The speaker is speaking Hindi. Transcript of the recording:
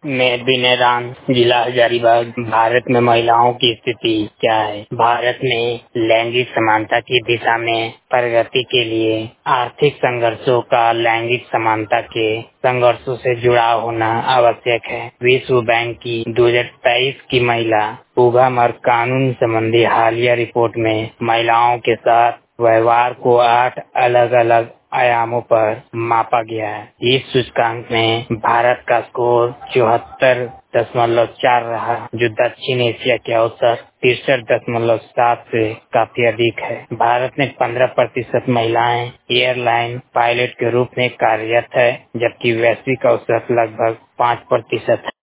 मैं बिनेरान जिला हजारीबाग। भारत में महिलाओं की स्थिति क्या है? भारत में लैंगिक समानता की दिशा में प्रगति के लिए आर्थिक संघर्षों का लैंगिक समानता के संघर्षों से जुड़ाव होना आवश्यक है। विश्व बैंक की 2023 की महिला उद्यम और कानून संबंधी हालिया रिपोर्ट में महिलाओं के साथ व्यवहार को 8 अलग अलग आयामों पर मापा गया है। इस सूचकांक में भारत का स्कोर 74.4 रहा, जो दक्षिण एशिया के औसत 63.7 से काफी अधिक है। भारत में 15% महिलाएं एयरलाइन पायलट के रूप में कार्यरत है, जबकि वैश्विक औसत लगभग 5% है।